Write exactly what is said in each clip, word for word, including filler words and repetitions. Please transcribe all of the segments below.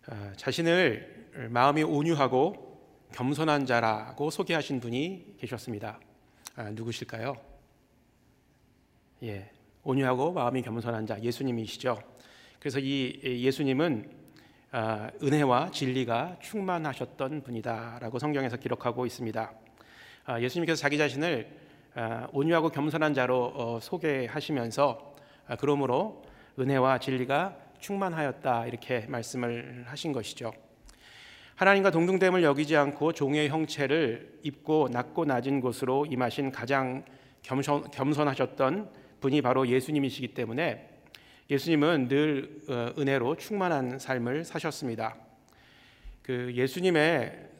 어, 자신을 마음이 온유하고 겸손한 자라고 소개하신 분이 계셨습니다. 아, 누구실까요? 예, 온유하고 마음이 겸손한 자, 예수님이시죠. 그래서 이 예수님은 아, 은혜와 진리가 충만하셨던 분이다라고 성경에서 기록하고 있습니다. 아, 예수님께서 자기 자신을 아, 온유하고 겸손한 자로 어, 소개하시면서 아, 그러므로 은혜와 진리가 충만하였다 이렇게 말씀을 하신 것이죠. 하나님과 동등됨을 여기지 않고 종의 형체를 입고 낮고 낮은 곳으로 임하신 가장 겸손, 겸손하셨던 분이 바로 예수님이시기 때문에 예수님은 늘 은혜로 충만한 삶을 사셨습니다. 그 예수님의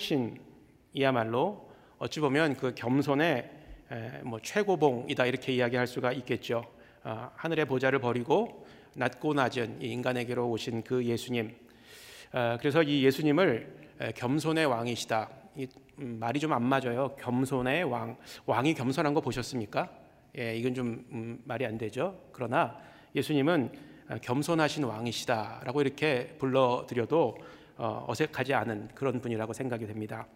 성육신이야말로 어찌 보면 그 겸손의 뭐 최고봉이다 이렇게 이야기할 수가 있겠죠. 하늘의 보좌를 버리고 낮고 낮은 인간에게로 오신 그 예수님. 그래서 이 예수님을 겸손의 왕이시다. 이 말이 좀 안 맞아요. 겸손의 왕. 왕이 겸손한 거 보셨습니까? 예, 이건 좀 음, 말이 안 되죠. 그러나 예수님은 겸손하신 왕이시다라고 이렇게 불러드려도 어, 어색하지 않은 그런 분이라고 생각이 됩니다.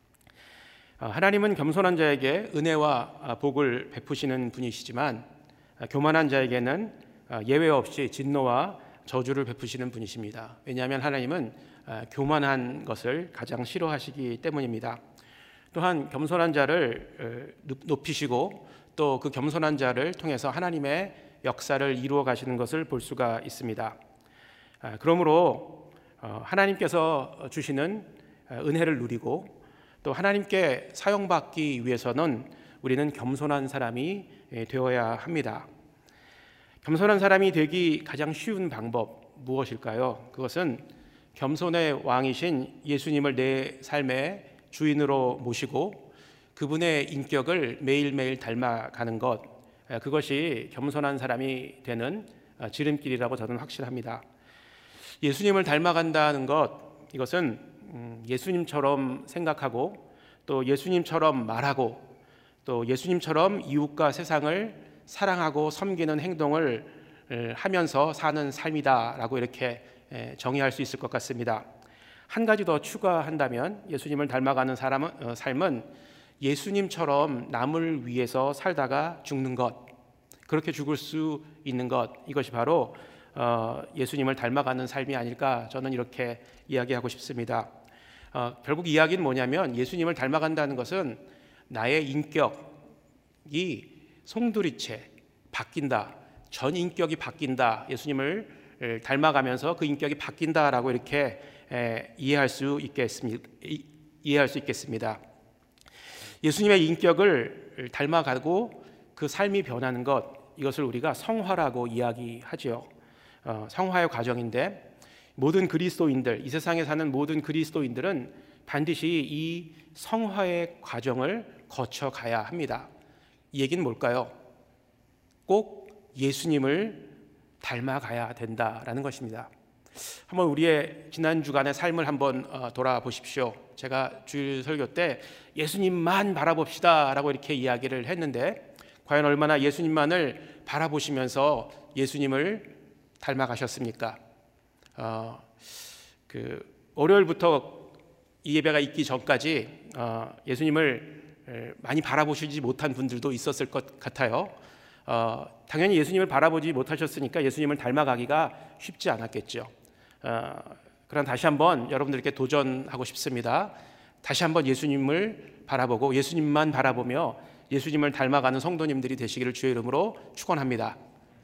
하나님은 겸손한 자에게 은혜와 복을 베푸시는 분이시지만 교만한 자에게는 예외 없이 진노와 저주를 베푸시는 분이십니다. 왜냐하면 하나님은 교만한 것을 가장 싫어하시기 때문입니다. 또한 겸손한 자를 높이시고 또 그 겸손한 자를 통해서 하나님의 역사를 이루어 가시는 것을 볼 수가 있습니다. 그러므로 하나님께서 주시는 은혜를 누리고 또 하나님께 사용받기 위해서는 우리는 겸손한 사람이 되어야 합니다. 겸손한 사람이 되기 가장 쉬운 방법 무엇일까요? 그것은 겸손의 왕이신 예수님을 내 삶의 주인으로 모시고 그분의 인격을 매일매일 닮아가는 것, 그것이 겸손한 사람이 되는 지름길이라고 저는 확신합니다. 예수님을 닮아간다는 것, 이것은 예수님처럼 생각하고 또 예수님처럼 말하고 또 예수님처럼 이웃과 세상을 사랑하고 섬기는 행동을 하면서 사는 삶이다라고 이렇게 정의할 수 있을 것 같습니다. 한 가지 더 추가한다면 예수님을 닮아가는 사람은, 삶은 예수님처럼 남을 위해서 살다가 죽는 것, 그렇게 죽을 수 있는 것, 이것이 바로 예수님을 닮아가는 삶이 아닐까 저는 이렇게 이야기하고 싶습니다. 결국 이야기는 뭐냐면 예수님을 닮아간다는 것은 나의 인격이 송두리째 바뀐다, 전 인격이 바뀐다, 예수님을 닮아가면서 그 인격이 바뀐다라고 이렇게 이해할 수 있겠습니다. 이해할 수 있겠습니다. 예수님의 인격을 닮아가고 그 삶이 변하는 것, 이것을 우리가 성화라고 이야기하지요. 어, 성화의 과정인데 모든 그리스도인들, 이 세상에 사는 모든 그리스도인들은 반드시 이 성화의 과정을 거쳐가야 합니다. 이 얘기는 뭘까요? 꼭 예수님을 닮아가야 된다라는 것입니다. 한번 우리의 지난 주간의 삶을 한번 돌아보십시오. 제가 주일 설교 때 예수님만 바라봅시다 라고 이렇게 이야기를 했는데 과연 얼마나 예수님만을 바라보시면서 예수님을 닮아가셨습니까? 어, 그 월요일부터 이 예배가 있기 전까지 어, 예수님을 많이 바라보시지 못한 분들도 있었을 것 같아요. 어, 당연히 예수님을 바라보지 못하셨으니까 예수님을 닮아가기가 쉽지 않았겠죠. 어, 그럼 다시 한번 여러분들께 도전하고 싶습니다. 다시 한번 예수님을 바라보고 예수님만 바라보며 예수님을 닮아가는 성도님들이 되시기를 주의 이름으로 축원합니다.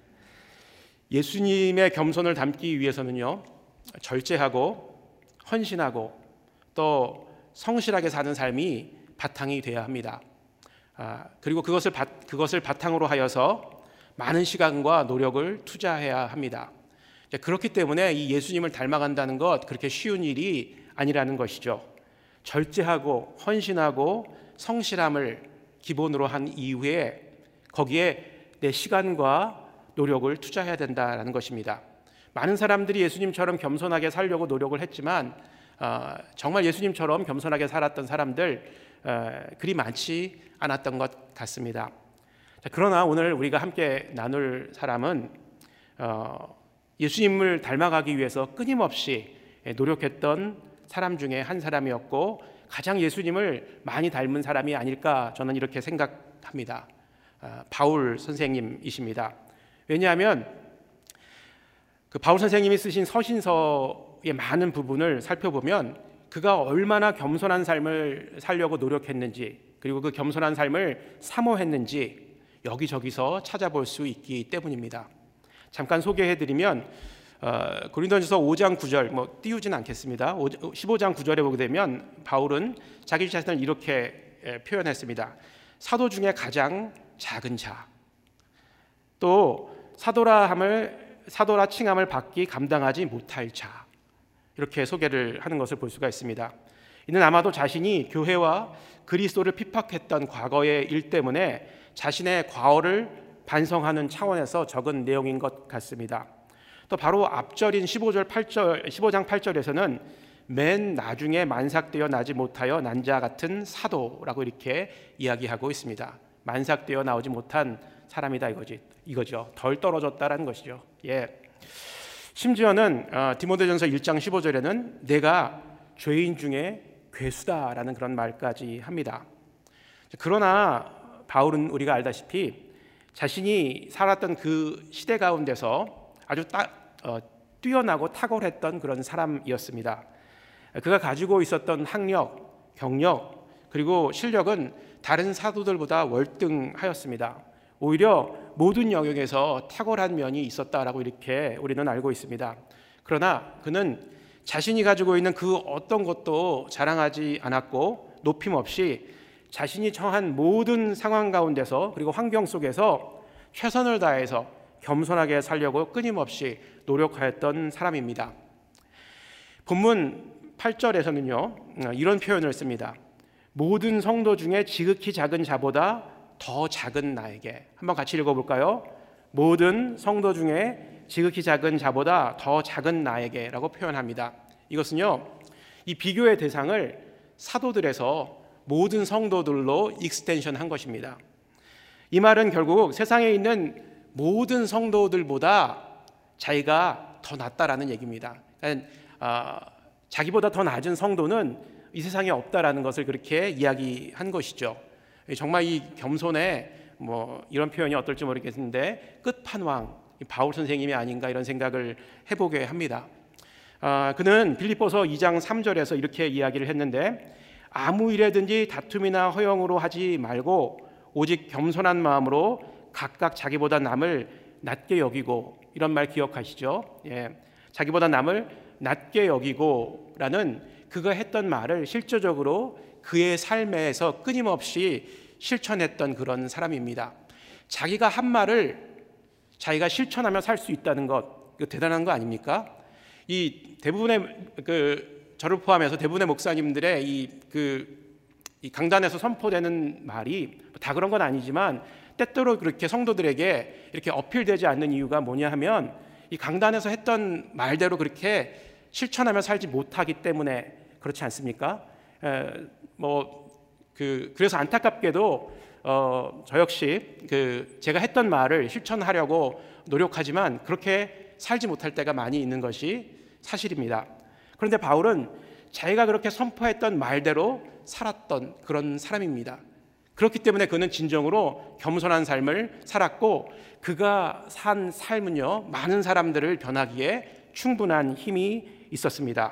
예수님의 겸손을 담기 위해서는요, 절제하고 헌신하고 또 성실하게 사는 삶이 바탕이 되어야 합니다. 아, 그리고 그것을, 바, 그것을 바탕으로 하여서 많은 시간과 노력을 투자해야 합니다. 그렇기 때문에 이 예수님을 닮아간다는 것 그렇게 쉬운 일이 아니라는 것이죠. 절제하고 헌신하고 성실함을 기본으로 한 이후에 거기에 내 시간과 노력을 투자해야 된다는 것입니다. 많은 사람들이 예수님처럼 겸손하게 살려고 노력을 했지만 어, 정말 예수님처럼 겸손하게 살았던 사람들 어, 그리 많지 않았던 것 같습니다. 자, 그러나 오늘 우리가 함께 나눌 사람은 어, 예수님을 닮아가기 위해서 끊임없이 노력했던 사람 중에 한 사람이었고 가장 예수님을 많이 닮은 사람이 아닐까 저는 이렇게 생각합니다. 바울 선생님이십니다. 왜냐하면 그 바울 선생님이 쓰신 서신서의 많은 부분을 살펴보면 그가 얼마나 겸손한 삶을 살려고 노력했는지, 그리고 그 겸손한 삶을 사모했는지 여기저기서 찾아볼 수 있기 때문입니다. 잠깐 소개해드리면 어, 고린도전서 오 장 구 절, 뭐 띄우진 않겠습니다. 십오 장 구 절에 보게 되면 바울은 자기 자신을 이렇게 표현했습니다. 사도 중에 가장 작은 자, 또 사도라 함을 사도라 칭함을 받기 감당하지 못할 자, 이렇게 소개를 하는 것을 볼 수가 있습니다. 이는 아마도 자신이 교회와 그리스도를 핍박했던 과거의 일 때문에 자신의 과오를 반성하는 차원에서 적은 내용인 것 같습니다. 또 바로 앞절인 십오 절 팔 절, 십오 장 팔 절에서는 맨 나중에 만삭되어 나지 못하여 난 자 같은 사도라고 이렇게 이야기하고 있습니다. 만삭되어 나오지 못한 사람이다 이거지, 이거죠. 덜 떨어졌다라는 것이죠. 예. 심지어는 어, 디모데전서 일 장 십오 절에는 내가 죄인 중에 괴수다라는 그런 말까지 합니다. 그러나 바울은 우리가 알다시피 자신이 살았던 그 시대 가운데서 아주 따, 어, 뛰어나고 탁월했던 그런 사람이었습니다. 그가 가지고 있었던 학력, 경력, 그리고 실력은 다른 사도들보다 월등하였습니다. 오히려 모든 영역에서 탁월한 면이 있었다라고 이렇게 우리는 알고 있습니다. 그러나 그는 자신이 가지고 있는 그 어떤 것도 자랑하지 않았고 높임 없이 자신이 처한 모든 상황 가운데서 그리고 환경 속에서 최선을 다해서 겸손하게 살려고 끊임없이 노력하였던 사람입니다. 본문 팔 절에서는요 이런 표현을 씁니다. 모든 성도 중에 지극히 작은 자보다 더 작은 나에게. 한번 같이 읽어볼까요? 모든 성도 중에 지극히 작은 자보다 더 작은 나에게 라고 표현합니다. 이것은요 이 비교의 대상을 사도들에서 모든 성도들로 익스텐션 한 것입니다. 이 말은 결국 세상에 있는 모든 성도들보다 자기가 더 낫다라는 얘기입니다. 그러니까, 어, 자기보다 더 낮은 성도는 이 세상에 없다라는 것을 그렇게 이야기한 것이죠. 정말 이 겸손의 뭐 이런 표현이 어떨지 모르겠는데 끝판왕 바울 선생님이 아닌가 이런 생각을 해보게 합니다. 어, 그는 빌립보서 이 장 삼 절에서 이렇게 이야기를 했는데 아무 일에든지 다툼이나 허영으로 하지 말고 오직 겸손한 마음으로 각각 자기보다 남을 낮게 여기고, 이런 말 기억하시죠? 예, 자기보다 남을 낮게 여기고라는 그가 했던 말을 실제적으로 그의 삶에서 끊임없이 실천했던 그런 사람입니다. 자기가 한 말을 자기가 실천하며 살 수 있다는 것, 이거 대단한 거 아닙니까? 이 대부분의 그 저를 포함해서 대부분의 목사님들의 이 그 이 강단에서 선포되는 말이 다 그런 건 아니지만 때때로 그렇게 성도들에게 이렇게 어필되지 않는 이유가 뭐냐 하면 이 강단에서 했던 말대로 그렇게 실천하며 살지 못하기 때문에 그렇지 않습니까? 에, 뭐 그 그래서 안타깝게도 어, 저 역시 그 제가 했던 말을 실천하려고 노력하지만 그렇게 살지 못할 때가 많이 있는 것이 사실입니다. 그런데 바울은 자기가 그렇게 선포했던 말대로 살았던 그런 사람입니다. 그렇기 때문에 그는 진정으로 겸손한 삶을 살았고 그가 산 삶은요 많은 사람들을 변하기에 충분한 힘이 있었습니다.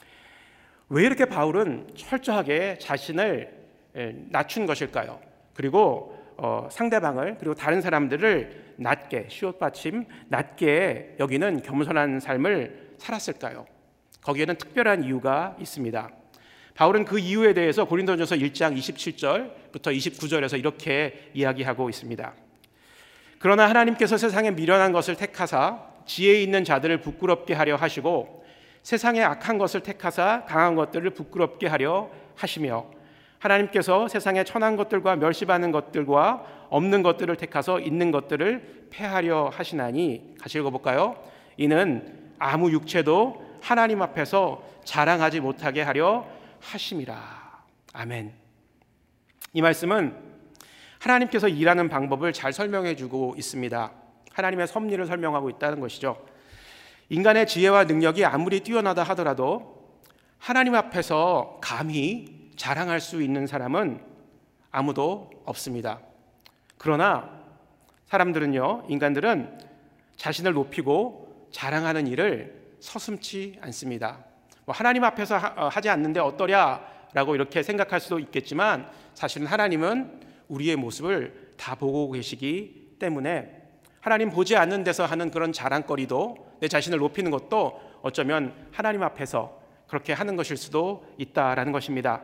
왜 이렇게 바울은 철저하게 자신을 낮춘 것일까요? 그리고 어, 상대방을 그리고 다른 사람들을 낮게, 시옷받침 낮게 여기는 겸손한 삶을 살았을까요? 거기에는 특별한 이유가 있습니다. 바울은 그 이유에 대해서 고린도전서 일 장 이십칠 절부터 이십구 절에서 이렇게 이야기하고 있습니다. 그러나 하나님께서 세상에 미련한 것을 택하사 지혜 있는 자들을 부끄럽게 하려 하시고 세상에 악한 것을 택하사 강한 것들을 부끄럽게 하려 하시며 하나님께서 세상에 천한 것들과 멸시받는 것들과 없는 것들을 택하서 있는 것들을 폐하려 하시나니, 같이 읽어볼까요? 이는 아무 육체도 하나님 앞에서 자랑하지 못하게 하려 하심이라. 아멘. 이 말씀은 하나님께서 일하는 방법을 잘 설명해 주고 있습니다. 하나님의 섭리를 설명하고 있다는 것이죠. 인간의 지혜와 능력이 아무리 뛰어나다 하더라도 하나님 앞에서 감히 자랑할 수 있는 사람은 아무도 없습니다. 그러나 사람들은요, 인간들은 자신을 높이고 자랑하는 일을 서슴지 않습니다. 뭐 하나님 앞에서 하, 하지 않는데 어떠랴라고 이렇게 생각할 수도 있겠지만, 사실은 하나님은 우리의 모습을 다 보고 계시기 때문에 하나님 보지 않는 데서 하는 그런 자랑거리도, 내 자신을 높이는 것도 어쩌면 하나님 앞에서 그렇게 하는 것일 수도 있다라는 것입니다.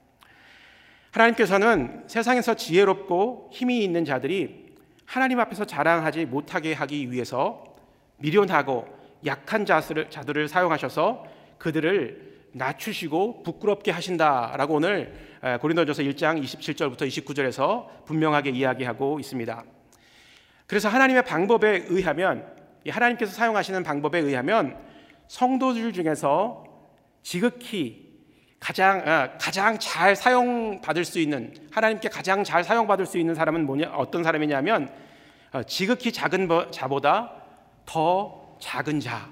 하나님께서는 세상에서 지혜롭고 힘이 있는 자들이 하나님 앞에서 자랑하지 못하게 하기 위해서 미련하고 약한 자들을, 자들을 사용하셔서 그들을 낮추시고 부끄럽게 하신다라고 오늘 고린도전서 일 장 이십칠 절부터 이십구 절에서 분명하게 이야기하고 있습니다. 그래서 하나님의 방법에 의하면, 하나님께서 사용하시는 방법에 의하면 성도들 중에서 지극히 가장 가장 잘 사용받을 수 있는, 하나님께 가장 잘 사용받을 수 있는 사람은 뭐냐, 어떤 사람이냐면 지극히 작은 자보다 더 작은 자,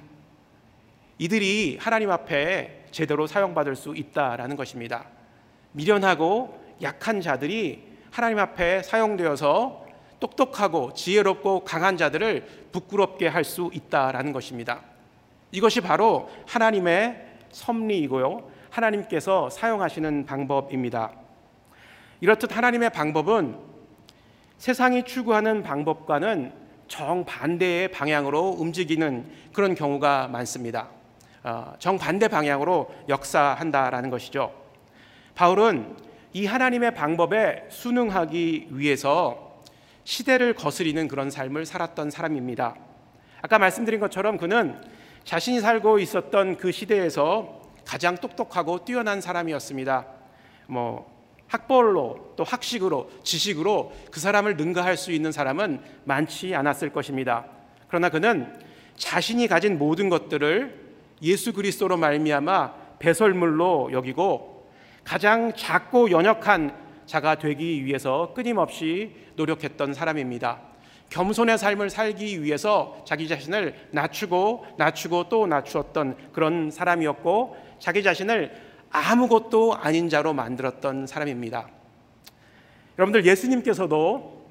이들이 하나님 앞에 제대로 사용받을 수 있다라는 것입니다. 미련하고 약한 자들이 하나님 앞에 사용되어서 똑똑하고 지혜롭고 강한 자들을 부끄럽게 할 수 있다라는 것입니다. 이것이 바로 하나님의 섭리이고요, 하나님께서 사용하시는 방법입니다. 이렇듯 하나님의 방법은 세상이 추구하는 방법과는 정반대의 방향으로 움직이는 그런 경우가 많습니다. 정반대 방향으로 역사한다라는 것이죠. 바울은 이 하나님의 방법에 순응하기 위해서 시대를 거스리는 그런 삶을 살았던 사람입니다. 아까 말씀드린 것처럼 그는 자신이 살고 있었던 그 시대에서 가장 똑똑하고 뛰어난 사람이었습니다. 뭐 학벌로 또 학식으로 지식으로 그 사람을 능가할 수 있는 사람은 많지 않았을 것입니다. 그러나 그는 자신이 가진 모든 것들을 예수 그리스도로 말미암아 배설물로 여기고 가장 작고 연약한 자가 되기 위해서 끊임없이 노력했던 사람입니다. 겸손의 삶을 살기 위해서 자기 자신을 낮추고 낮추고 또 낮추었던 그런 사람이었고, 자기 자신을 아무것도 아닌 자로 만들었던 사람입니다. 여러분들, 예수님께서도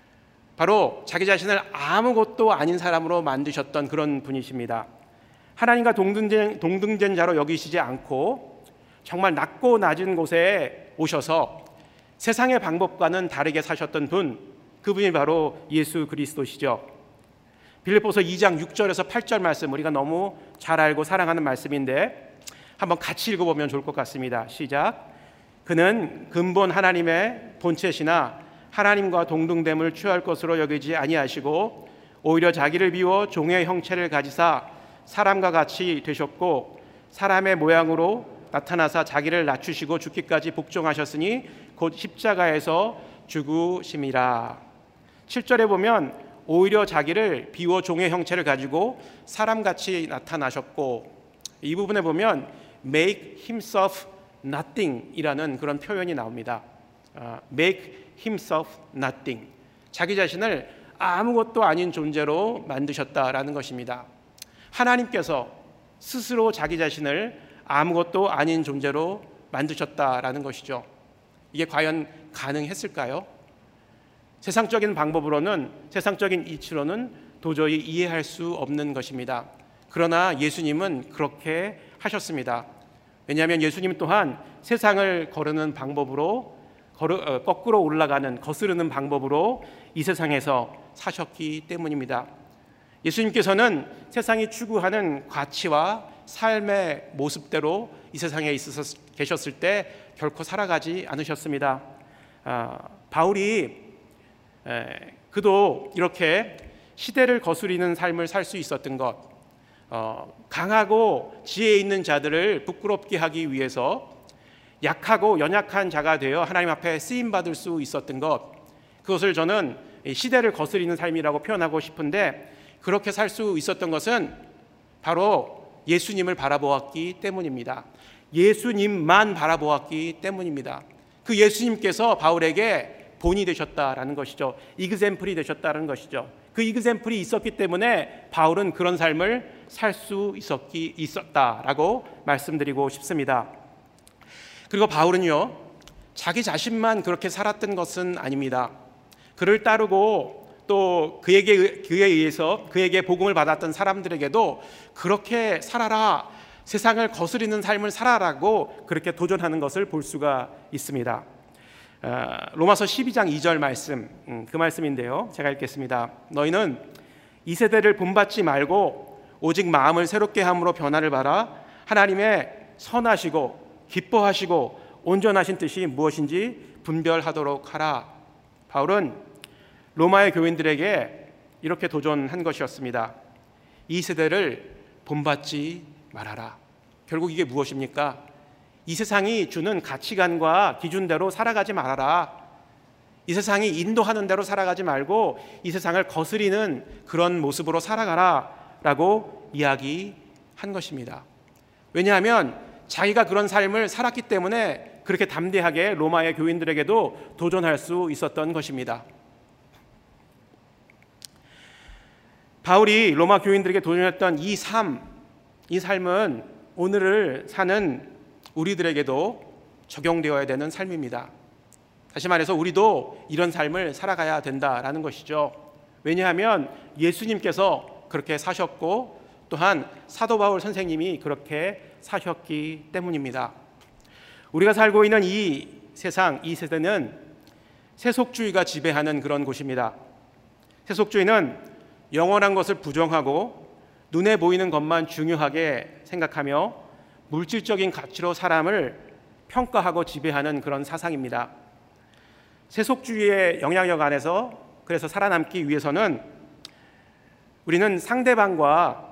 바로 자기 자신을 아무것도 아닌 사람으로 만드셨던 그런 분이십니다. 하나님과 동등된, 동등된 자로 여기시지 않고 정말 낮고 낮은 곳에 오셔서 세상의 방법과는 다르게 사셨던 분, 그분이 바로 예수 그리스도시죠. 빌립보서 이 장 육 절에서 팔 절 말씀, 우리가 너무 잘 알고 사랑하는 말씀인데 한번 같이 읽어보면 좋을 것 같습니다. 시작. 그는 근본 하나님의 본체시나 하나님과 동등됨을 취할 것으로 여기지 아니하시고 오히려 자기를 비워 종의 형체를 가지사 사람과 같이 되셨고 사람의 모양으로 나타나사 자기를 낮추시고 죽기까지 복종하셨으니 곧 십자가에서 죽으심이라. 칠 절에 보면 오히려 자기를 비워 종의 형체를 가지고 사람같이 나타나셨고, 이 부분에 보면 make himself nothing 이라는 그런 표현이 나옵니다. uh, make himself nothing, 자기 자신을 아무것도 아닌 존재로 만드셨다라는 것입니다. 하나님께서 스스로 자기 자신을 아무것도 아닌 존재로 만드셨다라는 것이죠. 이게 과연 가능했을까요? 세상적인 방법으로는, 세상적인 이치로는 도저히 이해할 수 없는 것입니다. 그러나 예수님은 그렇게 하셨습니다. 왜냐하면 예수님 또한 세상을 거르는 방법으로, 거르, 어, 거꾸로 올라가는, 거스르는 방법으로 이 세상에서 사셨기 때문입니다. 예수님께서는 세상이 추구하는 가치와 삶의 모습대로 이 세상에 있어서 계셨을 때 결코 살아가지 않으셨습니다. 아, 바울이 에, 그도 이렇게 시대를 거스리는 삶을 살 수 있었던 것, 어, 강하고 지혜 있는 자들을 부끄럽게 하기 위해서 약하고 연약한 자가 되어 하나님 앞에 쓰임받을 수 있었던 것, 그것을 저는 시대를 거스리는 삶이라고 표현하고 싶은데, 그렇게 살 수 있었던 것은 바로 예수님을 바라보았기 때문입니다. 예수님만 바라보았기 때문입니다. 그 예수님께서 바울에게 본이 되셨다라는 것이죠. 이그젬플이 되셨다는 것이죠. 그 이그샘플이 있었기 때문에 바울은 그런 삶을 살 수 있었기 있었다라고 말씀드리고 싶습니다. 그리고 바울은요, 자기 자신만 그렇게 살았던 것은 아닙니다. 그를 따르고 또 그에게 그에 의해서 그에게 복음을 받았던 사람들에게도 그렇게 살아라, 세상을 거스리는 삶을 살아라고 그렇게 도전하는 것을 볼 수가 있습니다. 로마서 십이 장 이 절 말씀, 그 말씀인데요, 제가 읽겠습니다. 너희는 이 세대를 본받지 말고 오직 마음을 새롭게 함으로 변화를 받아 하나님의 선하시고 기뻐하시고 온전하신 뜻이 무엇인지 분별하도록 하라. 바울은 로마의 교인들에게 이렇게 도전한 것이었습니다. 이 세대를 본받지 말아라. 결국 이게 무엇입니까? 이 세상이 주는 가치관과 기준대로 살아가지 말아라. 이 세상이 인도하는 대로 살아가지 말고 이 세상을 거스리는 그런 모습으로 살아가라 라고 이야기한 것입니다. 왜냐하면 자기가 그런 삶을 살았기 때문에 그렇게 담대하게 로마의 교인들에게도 도전할 수 있었던 것입니다. 바울이 로마 교인들에게 도전했던 이 삶, 이 삶은 오늘을 사는 우리들에게도 적용되어야 되는 삶입니다. 다시 말해서 우리도 이런 삶을 살아가야 된다라는 것이죠. 왜냐하면 예수님께서 그렇게 사셨고 또한 사도 바울 선생님이 그렇게 사셨기 때문입니다. 우리가 살고 있는 이 세상, 이 세대는 세속주의가 지배하는 그런 곳입니다. 세속주의는 영원한 것을 부정하고 눈에 보이는 것만 중요하게 생각하며 물질적인 가치로 사람을 평가하고 지배하는 그런 사상입니다. 세속주의의 영향력 안에서 그래서 살아남기 위해서는 우리는 상대방과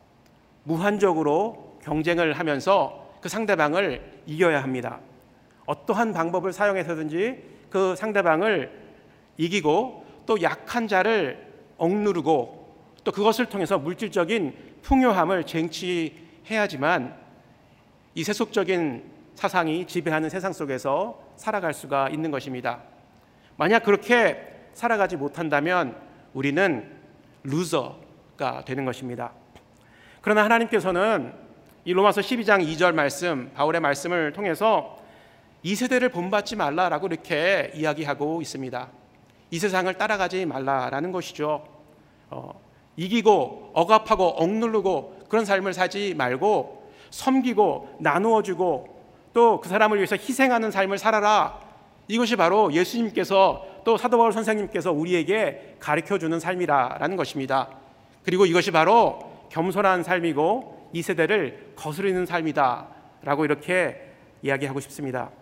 무한적으로 경쟁을 하면서 그 상대방을 이겨야 합니다. 어떠한 방법을 사용해서든지 그 상대방을 이기고 또 약한 자를 억누르고 또 그것을 통해서 물질적인 풍요함을 쟁취해야지만 이 세속적인 사상이 지배하는 세상 속에서 살아갈 수가 있는 것입니다. 만약 그렇게 살아가지 못한다면 우리는 루저가 되는 것입니다. 그러나 하나님께서는 이 로마서 십이 장 이 절 말씀, 바울의 말씀을 통해서 이 세대를 본받지 말라라고 이렇게 이야기하고 있습니다. 이 세상을 따라가지 말라라는 것이죠. 어, 이기고 억압하고 억누르고 그런 삶을 살지 말고 섬기고 나누어주고 또 그 사람을 위해서 희생하는 삶을 살아라. 이것이 바로 예수님께서 또 사도 바울 선생님께서 우리에게 가르쳐주는 삶이라는 것입니다. 그리고 이것이 바로 겸손한 삶이고 이 세대를 거스르는 삶이다 라고 이렇게 이야기하고 싶습니다.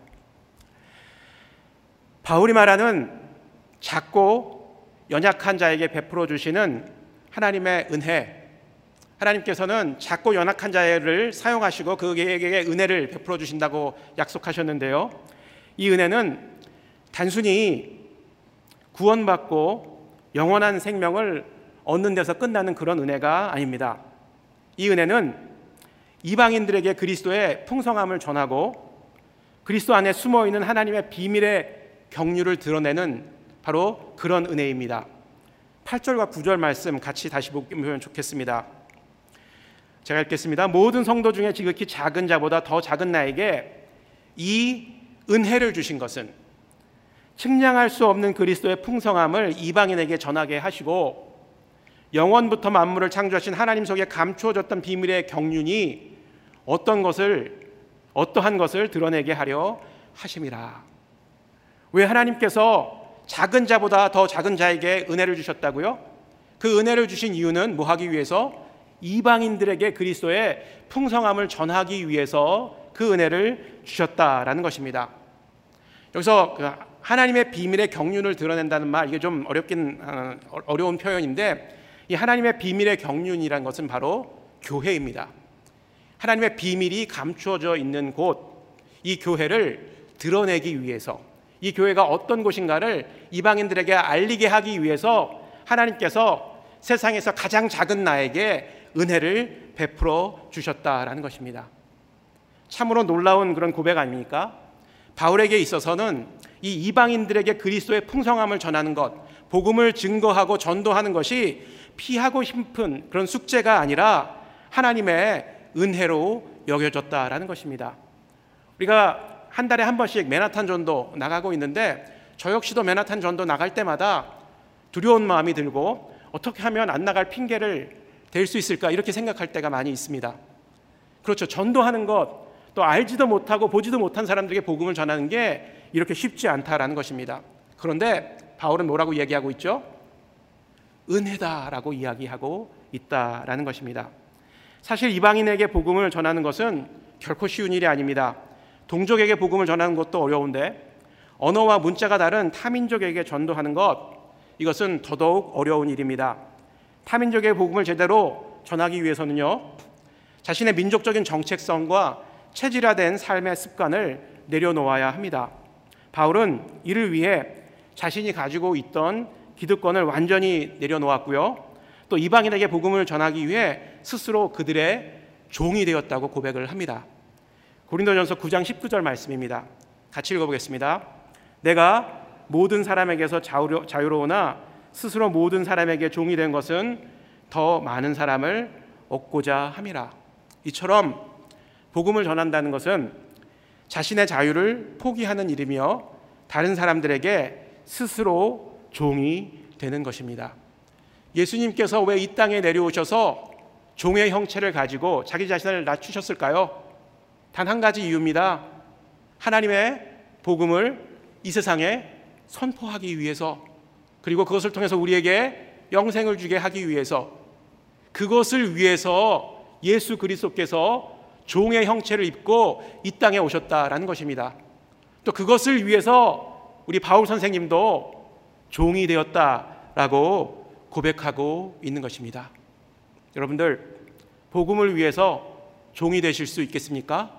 바울이 말하는 작고 연약한 자에게 베풀어 주시는 하나님의 은혜, 하나님께서는 작고 연약한 자를 사용하시고 그에게 은혜를 베풀어 주신다고 약속하셨는데요, 이 은혜는 단순히 구원받고 영원한 생명을 얻는 데서 끝나는 그런 은혜가 아닙니다. 이 은혜는 이방인들에게 그리스도의 풍성함을 전하고 그리스도 안에 숨어있는 하나님의 비밀의 경륜을 드러내는 바로 그런 은혜입니다. 팔 절과 구 절 말씀 같이 다시 보면 좋겠습니다. 제가 읽겠습니다. 모든 성도 중에 지극히 작은 자보다 더 작은 나에게 이 은혜를 주신 것은 측량할 수 없는 그리스도의 풍성함을 이방인에게 전하게 하시고 영원부터 만물을 창조하신 하나님 속에 감추어졌던 비밀의 경륜이 어떤 것을 어떠한 것을 드러내게 하려 하심이라. 왜 하나님께서 작은 자보다 더 작은 자에게 은혜를 주셨다고요? 그 은혜를 주신 이유는 뭐 하기 위해서? 이방인들에게 그리스도의 풍성함을 전하기 위해서 그 은혜를 주셨다라는 것입니다. 여기서 그 하나님의 비밀의 경륜을 드러낸다는 말, 이게 좀 어렵긴 어려운 표현인데 이 하나님의 비밀의 경륜이란 것은 바로 교회입니다. 하나님의 비밀이 감추어져 있는 곳, 이 교회를 드러내기 위해서, 이 교회가 어떤 곳인가를 이방인들에게 알리게 하기 위해서 하나님께서 세상에서 가장 작은 나에게 은혜를 베풀어 주셨다라는 것입니다. 참으로 놀라운 그런 고백 아닙니까? 바울에게 있어서는 이 이방인들에게 그리스도의 풍성함을 전하는 것, 복음을 증거하고 전도하는 것이 피하고 싶은 그런 숙제가 아니라 하나님의 은혜로 여겨졌다라는 것입니다. 우리가 한 달에 한 번씩 맨하탄 전도 나가고 있는데 저 역시도 맨하탄 전도 나갈 때마다 두려운 마음이 들고 어떻게 하면 안 나갈 핑계를 댈 수 있을까 이렇게 생각할 때가 많이 있습니다. 그렇죠. 전도하는 것, 또 알지도 못하고 보지도 못한 사람들에게 복음을 전하는 게 이렇게 쉽지 않다라는 것입니다. 그런데 바울은 뭐라고 얘기하고 있죠? 은혜다라고 이야기하고 있다라는 것입니다. 사실 이방인에게 복음을 전하는 것은 결코 쉬운 일이 아닙니다. 동족에게 복음을 전하는 것도 어려운데 언어와 문자가 다른 타민족에게 전도하는 것, 이것은 더더욱 어려운 일입니다. 타민족의 복음을 제대로 전하기 위해서는요, 자신의 민족적인 정체성과 체질화된 삶의 습관을 내려놓아야 합니다. 바울은 이를 위해 자신이 가지고 있던 기득권을 완전히 내려놓았고요, 또 이방인에게 복음을 전하기 위해 스스로 그들의 종이 되었다고 고백을 합니다. 고린도전서 구 장 십구 절 말씀입니다. 같이 읽어보겠습니다. 내가 모든 사람에게서 자유로우나 스스로 모든 사람에게 종이 된 것은 더 많은 사람을 얻고자 함이라. 이처럼 복음을 전한다는 것은 자신의 자유를 포기하는 일이며 다른 사람들에게 스스로 종이 되는 것입니다. 예수님께서 왜 이 땅에 내려오셔서 종의 형체를 가지고 자기 자신을 낮추셨을까요? 단 한 가지 이유입니다. 하나님의 복음을 이 세상에 선포하기 위해서, 그리고 그것을 통해서 우리에게 영생을 주게 하기 위해서, 그것을 위해서 예수 그리스도께서 종의 형체를 입고 이 땅에 오셨다라는 것입니다. 또 그것을 위해서 우리 바울 선생님도 종이 되었다라고 고백하고 있는 것입니다. 여러분들, 복음을 위해서 종이 되실 수 있겠습니까?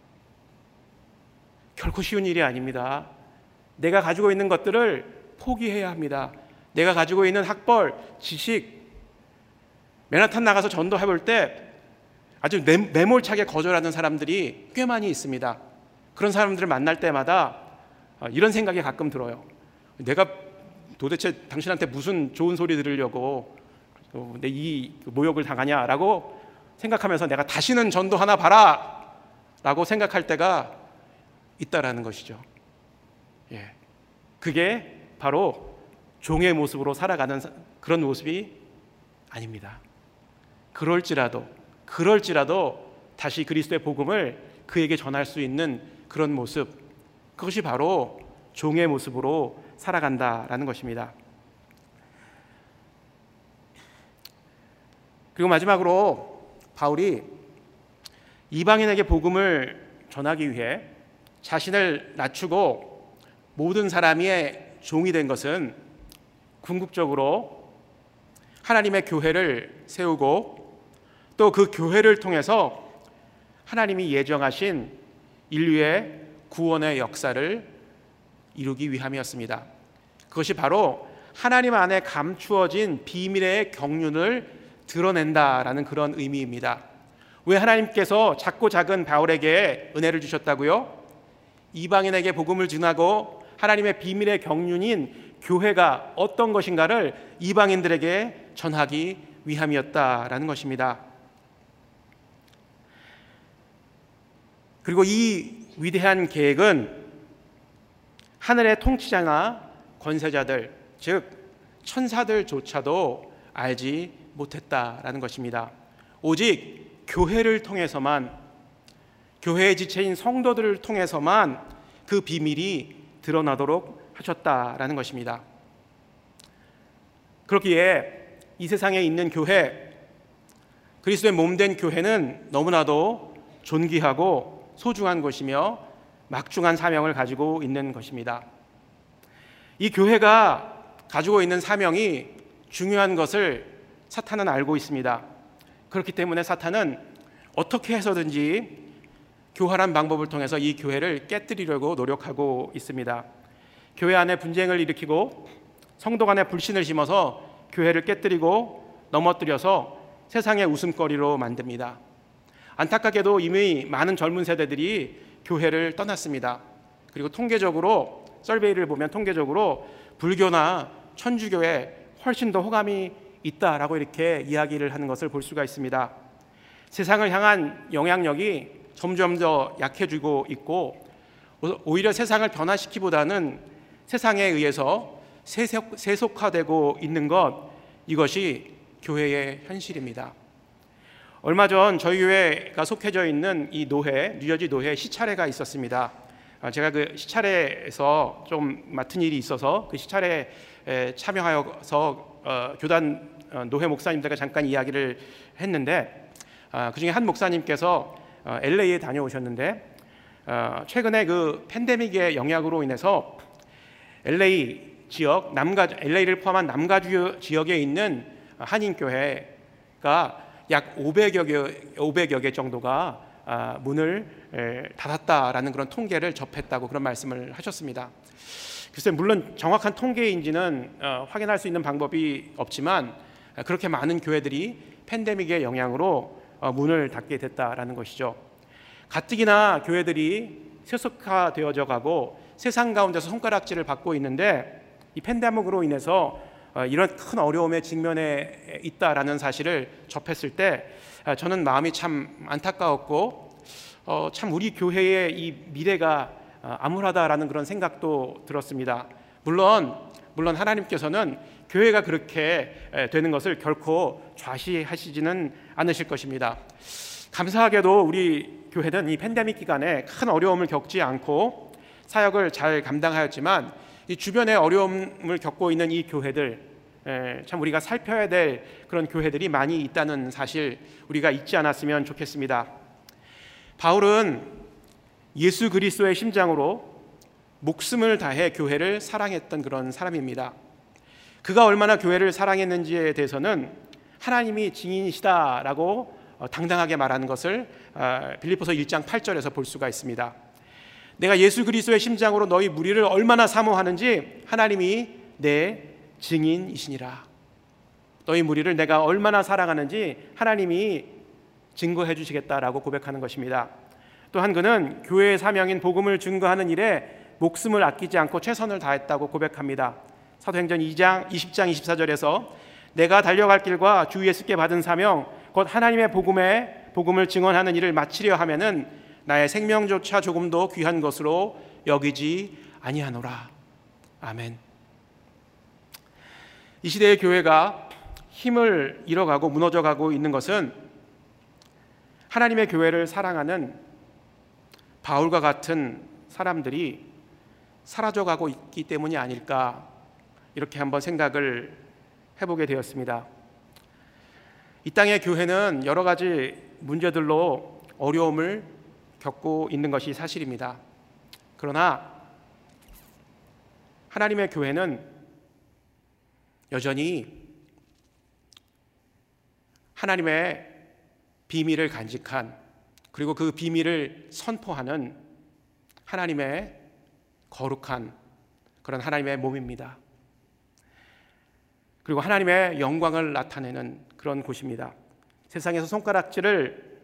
결코 쉬운 일이 아닙니다. 내가 가지고 있는 것들을 포기해야 합니다. 내가 가지고 있는 학벌, 지식, 맨하탄 나가서 전도해 볼 때 아주 매몰차게 거절하는 사람들이 꽤 많이 있습니다. 그런 사람들을 만날 때마다 이런 생각이 가끔 들어요. 내가 도대체 당신한테 무슨 좋은 소리 들으려고 내 이 모욕을 당하냐라고 생각하면서 내가 다시는 전도 하나 봐라 라고 생각할 때가 있다라는 것이죠. 예, 그게 바로 종의 모습으로 살아가는 그런 모습이 아닙니다. 그럴지라도 그럴지라도 다시 그리스도의 복음을 그에게 전할 수 있는 그런 모습, 그것이 바로 종의 모습으로 살아간다라는 것입니다. 그리고 마지막으로 바울이 이방인에게 복음을 전하기 위해 자신을 낮추고 모든 사람의 종이 된 것은 궁극적으로 하나님의 교회를 세우고 또 그 교회를 통해서 하나님이 예정하신 인류의 구원의 역사를 이루기 위함이었습니다. 그것이 바로 하나님 안에 감추어진 비밀의 경륜을 드러낸다라는 그런 의미입니다. 왜 하나님께서 작고 작은 바울에게 은혜를 주셨다고요? 이방인에게 복음을 전하고 하나님의 비밀의 경륜인 교회가 어떤 것인가를 이방인들에게 전하기 위함이었다라는 것입니다. 그리고 이 위대한 계획은 하늘의 통치자나 권세자들, 즉 천사들조차도 알지 못했다라는 것입니다. 오직 교회를 통해서만, 교회의 지체인 성도들을 통해서만 그 비밀이 드러나도록 하셨다라는 것입니다. 그렇기에 이 세상에 있는 교회, 그리스도의 몸된 교회는 너무나도 존귀하고 소중한 것이며 막중한 사명을 가지고 있는 것입니다. 이 교회가 가지고 있는 사명이 중요한 것을 사탄은 알고 있습니다. 그렇기 때문에 사탄은 어떻게 해서든지 교활한 방법을 통해서 이 교회를 깨뜨리려고 노력하고 있습니다. 교회 안에 분쟁을 일으키고 성도 간에 불신을 심어서 교회를 깨뜨리고 넘어뜨려서 세상의 웃음거리로 만듭니다. 안타깝게도 이미 많은 젊은 세대들이 교회를 떠났습니다. 그리고 통계적으로 서베이를 보면 통계적으로 불교나 천주교에 훨씬 더 호감이 있다라고 이렇게 이야기를 하는 것을 볼 수가 있습니다. 세상을 향한 영향력이 점점 더 약해지고 있고, 오히려 세상을 변화시키기보다는 세상에 의해서 세속, 세속화되고 있는 것, 이것이 교회의 현실입니다. 얼마 전 저희 교회가 속해져 있는 이 노회, 뉴저지 노회 시차례가 있었습니다. 제가 그 시차례에서 좀 맡은 일이 있어서 그 시차례에 참여하여서 어, 교단 어, 노회 목사님들과 잠깐 이야기를 했는데, 어, 그 중에 한 목사님께서 어, 엘에이에 다녀오셨는데, 어, 최근에 그 팬데믹의 영향으로 인해서 엘에이 지역, 남가 엘에이를 포함한 남가주 지역에 있는 한인교회가 약 오백여 개, 오백여 개 정도가 아, 문을 에, 닫았다라는 그런 통계를 접했다고 그런 말씀을 하셨습니다. 글쎄, 물론 정확한 통계인지는 어, 확인할 수 있는 방법이 없지만 어, 그렇게 많은 교회들이 팬데믹의 영향으로 어, 문을 닫게 됐다라는 것이죠. 가뜩이나 교회들이 세속화되어져 가고 세상 가운데서 손가락질을 받고 있는데, 이 팬데믹으로 인해서 어, 이런 큰 어려움에 직면해 있다라는 사실을 접했을 때 어, 저는 마음이 참 안타까웠고 어, 참 우리 교회의 이 미래가 어, 암울하다라는 그런 생각도 들었습니다. 물론 물론 하나님께서는 교회가 그렇게 에, 되는 것을 결코 좌시하시지는 않으실 것입니다. 감사하게도 우리 교회는 이 팬데믹 기간에 큰 어려움을 겪지 않고 사역을 잘 감당하였지만, 이 주변에 어려움을 겪고 있는 이 교회들, 에, 참 우리가 살펴야 될 그런 교회들이 많이 있다는 사실 우리가 잊지 않았으면 좋겠습니다. 바울은 예수 그리스도의 심장으로 목숨을 다해 교회를 사랑했던 그런 사람입니다. 그가 얼마나 교회를 사랑했는지에 대해서는 하나님이 증인이시다라고 당당하게 말하는 것을 빌립보서 일 장 팔 절에서 볼 수가 있습니다. 내가 예수 그리스도의 심장으로 너희 무리를 얼마나 사모하는지 하나님이 내 증인이시니라. 너희 무리를 내가 얼마나 사랑하는지 하나님이 증거해 주시겠다라고 고백하는 것입니다. 또한 그는 교회의 사명인 복음을 증거하는 일에 목숨을 아끼지 않고 최선을 다했다고 고백합니다. 사도행전 이 장 이십 장 이십사 절에서 내가 달려갈 길과 주 예수께 받은 사명 곧 하나님의 복음에 복음을 증언하는 일을 마치려 하면은 나의 생명조차 조금도 귀한 것으로 여기지 아니하노라. 아멘. 이 시대의 교회가 힘을 잃어가고 무너져가고 있는 것은 하나님의 교회를 사랑하는 바울과 같은 사람들이 사라져가고 있기 때문이 아닐까, 이렇게 한번 생각을 해보게 되었습니다. 이 땅의 교회는 여러 가지 문제들로 어려움을 겪고 있는 것이 사실입니다. 그러나 하나님의 교회는 여전히 하나님의 비밀을 간직한, 그리고 그 비밀을 선포하는 하나님의 거룩한 그런 하나님의 몸입니다. 그리고 하나님의 영광을 나타내는 그런 곳입니다. 세상에서 손가락질을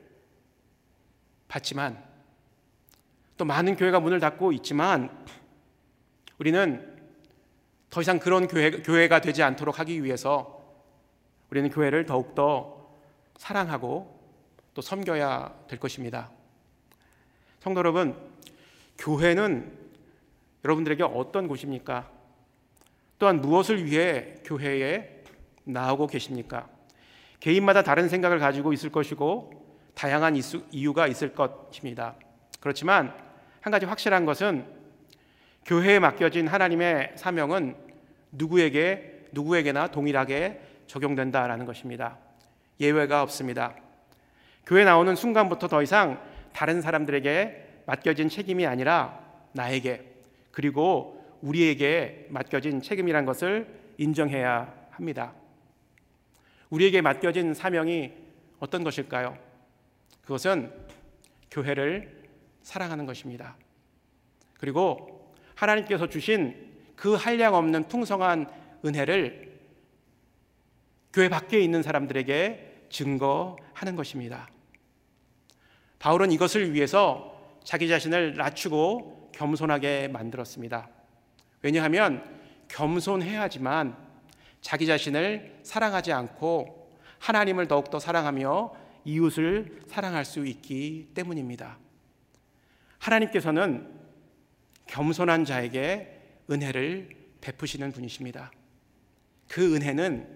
받지만, 또 많은 교회가 문을 닫고 있지만, 우리는 더 이상 그런 교회, 교회가 되지 않도록 하기 위해서 우리는 교회를 더욱더 사랑하고 또 섬겨야 될 것입니다. 성도 여러분, 교회는 여러분들에게 어떤 곳입니까? 또한 무엇을 위해 교회에 나오고 계십니까? 개인마다 다른 생각을 가지고 있을 것이고 다양한 이유가 있을 것입니다. 그렇지만 한 가지 확실한 것은 교회에 맡겨진 하나님의 사명은 누구에게, 누구에게나 동일하게 적용된다라는 것입니다. 예외가 없습니다. 교회 나오는 순간부터 더 이상 다른 사람들에게 맡겨진 책임이 아니라 나에게, 그리고 우리에게 맡겨진 책임이란 것을 인정해야 합니다. 우리에게 맡겨진 사명이 어떤 것일까요? 그것은 교회를 사랑하는 것입니다. 그리고 하나님께서 주신 그 한량없는 풍성한 은혜를 교회 밖에 있는 사람들에게 증거하는 것입니다. 바울은 이것을 위해서 자기 자신을 낮추고 겸손하게 만들었습니다. 왜냐하면 겸손해야지만 자기 자신을 사랑하지 않고 하나님을 더욱더 사랑하며 이웃을 사랑할 수 있기 때문입니다. 하나님께서는 겸손한 자에게 은혜를 베푸시는 분이십니다. 그 은혜는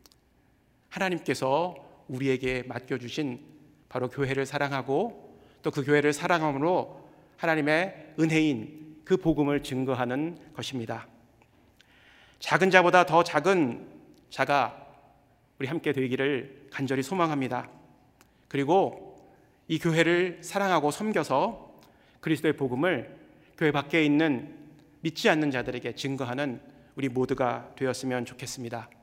하나님께서 우리에게 맡겨주신 바로 교회를 사랑하고 또 그 교회를 사랑함으로 하나님의 은혜인 그 복음을 증거하는 것입니다. 작은 자보다 더 작은 자가 우리 함께 되기를 간절히 소망합니다. 그리고 이 교회를 사랑하고 섬겨서 그리스도의 복음을 교회 밖에 있는 믿지 않는 자들에게 증거하는 우리 모두가 되었으면 좋겠습니다.